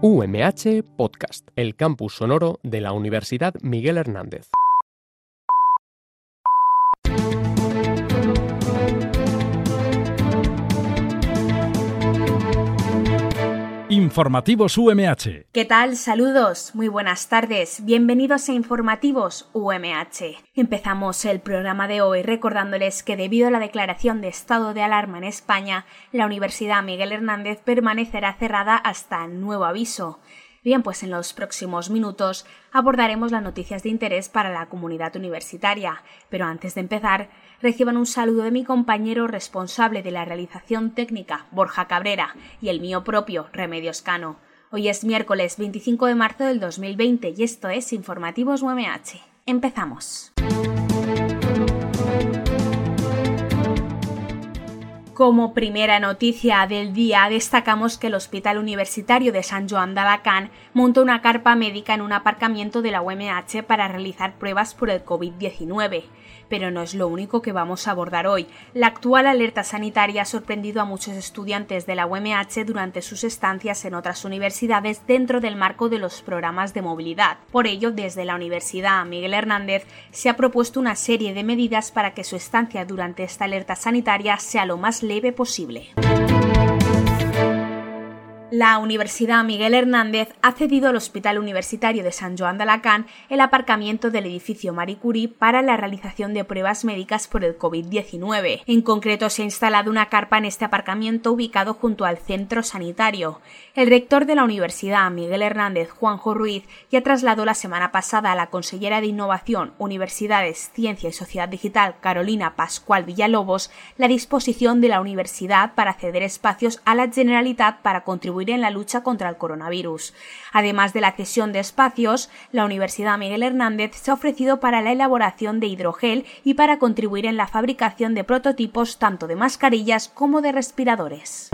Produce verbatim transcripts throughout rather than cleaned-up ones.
U M H Podcast, el campus sonoro de la Universidad Miguel Hernández. Informativos U M H. ¿Qué tal? Saludos, muy buenas tardes. Bienvenidos a Informativos U M H. Empezamos el programa de hoy recordándoles que debido a la declaración de estado de alarma en España, la Universidad Miguel Hernández permanecerá cerrada hasta nuevo aviso. Bien, pues en los próximos minutos abordaremos las noticias de interés para la comunidad universitaria, pero antes de empezar, reciban un saludo de mi compañero responsable de la realización técnica, Borja Cabrera, y el mío propio, Remedios Cano. Hoy es miércoles veinticinco de marzo del dos mil veinte y esto es Informativos U M H. Empezamos. Como primera noticia del día, destacamos que el Hospital Universitario de Sant Joan d'Alacant montó una carpa médica en un aparcamiento de la U M H para realizar pruebas por el COVID diecinueve. Pero no es lo único que vamos a abordar hoy. La actual alerta sanitaria ha sorprendido a muchos estudiantes de la U M H durante sus estancias en otras universidades dentro del marco de los programas de movilidad. Por ello, desde la Universidad Miguel Hernández se ha propuesto una serie de medidas para que su estancia durante esta alerta sanitaria sea lo más leve posible. La Universidad Miguel Hernández ha cedido al Hospital Universitario de Sant Joan d'Alacant el aparcamiento del edificio Marie Curie para la realización de pruebas médicas por el COVID diecinueve. En concreto, se ha instalado una carpa en este aparcamiento ubicado junto al centro sanitario. El rector de la Universidad Miguel Hernández, Juanjo Ruiz, ya trasladó la semana pasada a la consellera de Innovación, Universidades, Ciencia y Sociedad Digital, Carolina Pascual Villalobos, la disposición de la universidad para ceder espacios a la Generalitat para contribuir en la lucha contra el coronavirus. Además de la cesión de espacios, la Universidad Miguel Hernández se ha ofrecido para la elaboración de hidrogel y para contribuir en la fabricación de prototipos tanto de mascarillas como de respiradores.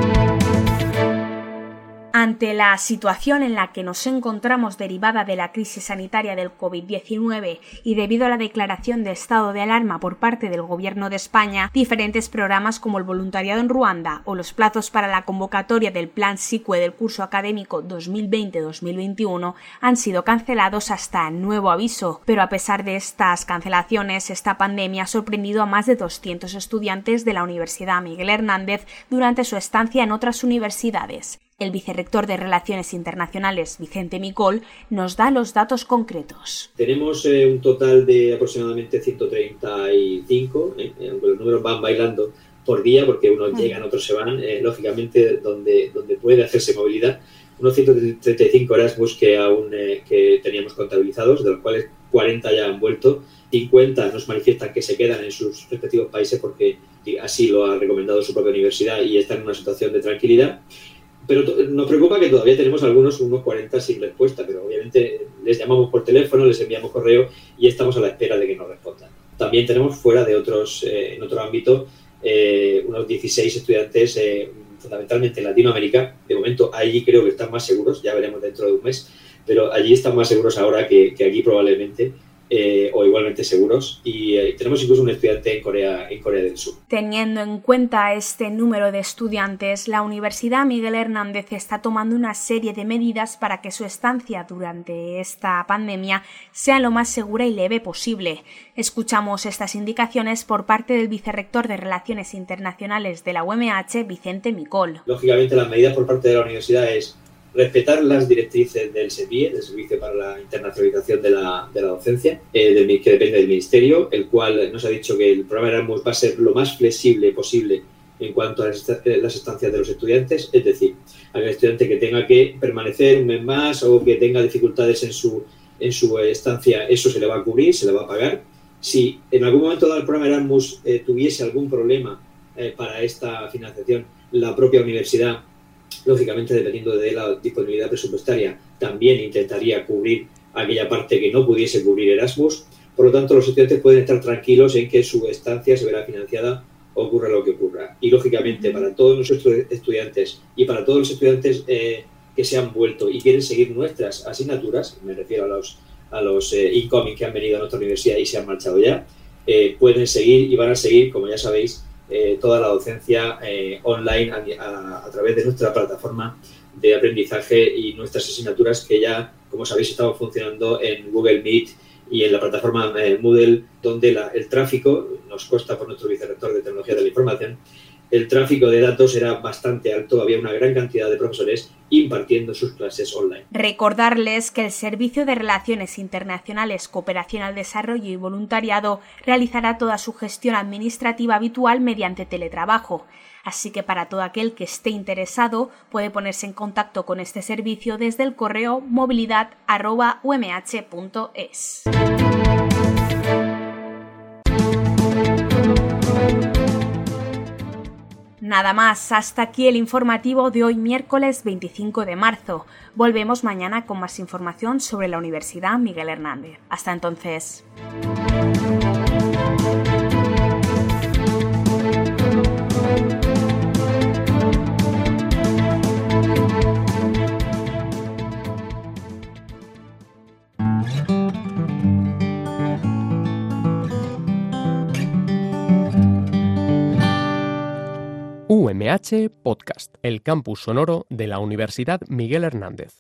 Ante la situación en la que nos encontramos derivada de la crisis sanitaria del COVID diecinueve y debido a la declaración de estado de alarma por parte del Gobierno de España, diferentes programas como el voluntariado en Ruanda o los plazos para la convocatoria del Plan SICUE del curso académico dos mil veinte dos mil veintiuno han sido cancelados hasta nuevo aviso. Pero a pesar de estas cancelaciones, esta pandemia ha sorprendido a más de doscientos estudiantes de la Universidad Miguel Hernández durante su estancia en otras universidades. El vicerrector de Relaciones Internacionales, Vicente Micol, nos da los datos concretos. Tenemos eh, un total de aproximadamente ciento treinta y cinco, eh, aunque los números van bailando por día, porque unos mm. llegan, otros se van, eh, lógicamente donde, donde puede hacerse movilidad, unos ciento treinta y cinco Erasmus que aún eh, que teníamos contabilizados, de los cuales cuarenta ya han vuelto, cincuenta nos manifiestan que se quedan en sus respectivos países porque así lo ha recomendado su propia universidad y están en una situación de tranquilidad. Pero nos preocupa que todavía tenemos algunos, unos cuarenta sin respuesta, pero obviamente les llamamos por teléfono, les enviamos correo y estamos a la espera de que nos respondan. También tenemos fuera de otros, eh, en otro ámbito, eh, unos dieciséis estudiantes, eh, fundamentalmente en Latinoamérica. De momento allí creo que están más seguros, ya veremos dentro de un mes, pero allí están más seguros ahora que, que aquí probablemente. Eh, o igualmente seguros, y eh, tenemos incluso un estudiante en Corea, en Corea del Sur. Teniendo en cuenta este número de estudiantes, la Universidad Miguel Hernández está tomando una serie de medidas para que su estancia durante esta pandemia sea lo más segura y leve posible. Escuchamos estas indicaciones por parte del vicerrector de Relaciones Internacionales de la U M H, Vicente Micol. Lógicamente, las medidas por parte de la universidad es respetar las directrices del SEPIE, del Servicio para la Internacionalización de la, de la Docencia, eh, del, que depende del Ministerio, el cual nos ha dicho que el programa Erasmus va a ser lo más flexible posible en cuanto a las estancias de los estudiantes, es decir, aquel estudiante que tenga que permanecer un mes más o que tenga dificultades en su, en su estancia, eso se le va a cubrir, se le va a pagar. Si en algún momento del programa Erasmus eh, tuviese algún problema eh, para esta financiación, la propia universidad, lógicamente, dependiendo de la disponibilidad presupuestaria, también intentaría cubrir aquella parte que no pudiese cubrir Erasmus. Por lo tanto, los estudiantes pueden estar tranquilos en que su estancia se verá financiada, ocurra lo que ocurra. Y, lógicamente, para todos nuestros estudiantes y para todos los estudiantes eh, que se han vuelto y quieren seguir nuestras asignaturas, me refiero a los, a los eh, incoming que han venido a nuestra universidad y se han marchado ya, eh, pueden seguir y van a seguir, como ya sabéis, eh, toda la docencia eh, online a, a, a través de nuestra plataforma de aprendizaje y nuestras asignaturas que ya, como sabéis, estamos funcionando en Google Meet y en la plataforma eh, Moodle, donde la, el tráfico, nos consta por nuestro vicerrector de Tecnología de la Información, el tráfico de datos era bastante alto, había una gran cantidad de profesores impartiendo sus clases online. Recordarles que el Servicio de Relaciones Internacionales, Cooperación al Desarrollo y Voluntariado realizará toda su gestión administrativa habitual mediante teletrabajo. Así que para todo aquel que esté interesado puede ponerse en contacto con este servicio desde el correo movilidad arroba u m h punto es. Nada más, hasta aquí el informativo de hoy miércoles veinticinco de marzo. Volvemos mañana con más información sobre la Universidad Miguel Hernández. Hasta entonces. U M H Podcast, el campus sonoro de la Universidad Miguel Hernández.